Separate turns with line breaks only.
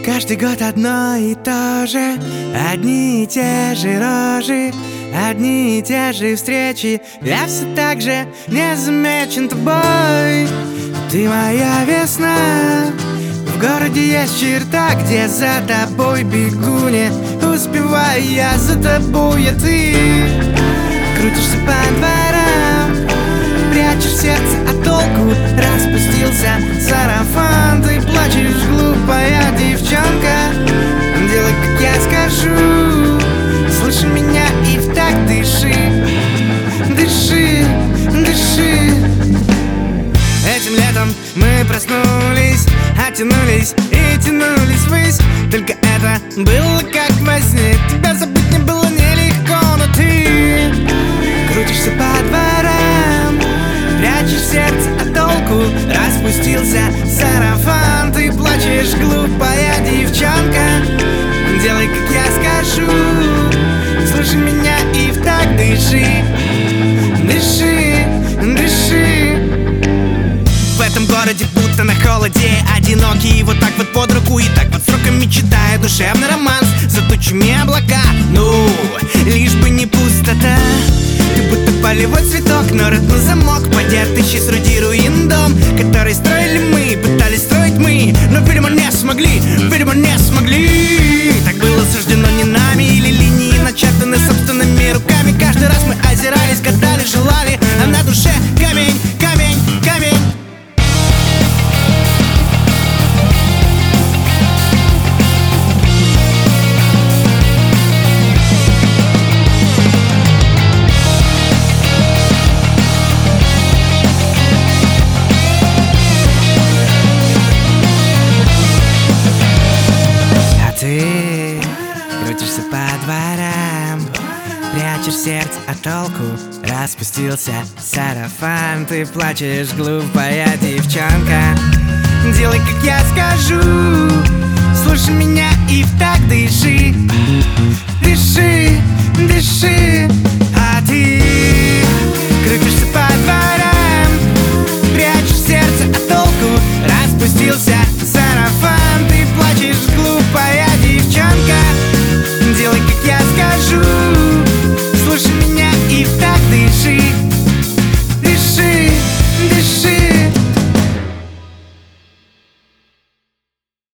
Каждый год одно и то же, одни и те же рожи, одни и те же встречи. Я все так же не замечен тобой. Ты моя весна. В городе есть черта, где за тобой бегу, не успеваю я за тобой, а ты крутишься по дворам, прячешь сердце от толку, распустился сарафан. Ты плачешь, глупая девчонка, делай, как я скажу. Слыши меня и в такт дыши, дыши, дыши. Этим летом мы проснулись, оттянулись и тянулись ввысь. Только это было как во сне, тебя забыть мне было нелегко. Но ты крутишься по дворам, прячешь сердце от толку, распустился сарафан. Ты плачешь, глупая девчонка, делай, как я скажу. Слушай меня и в такт дыши, дыши, дыши. В этом городе будто на холоде, одинокий вот так вот под руку, и так вот сроками читая душевный романс за тучами облака. Ну, лишь бы не пустота. Ты будто полевой цветок, но рот на замок, подертый среди руин дом, который строили мы, пытались строить мы, но, видимо, не смогли, видимо, не смогли. Так было суждено не нами, или линии начертаны собственными руками. Каждый раз мы озирались, гадали, желали, а на душе камень, камень, камень. Ты крутишься по дворам, прячешь сердце от толку, распустился сарафан. Ты плачешь, глупая девчонка, делай, как я скажу. Слушай меня и в такт дыши, дыши, дыши.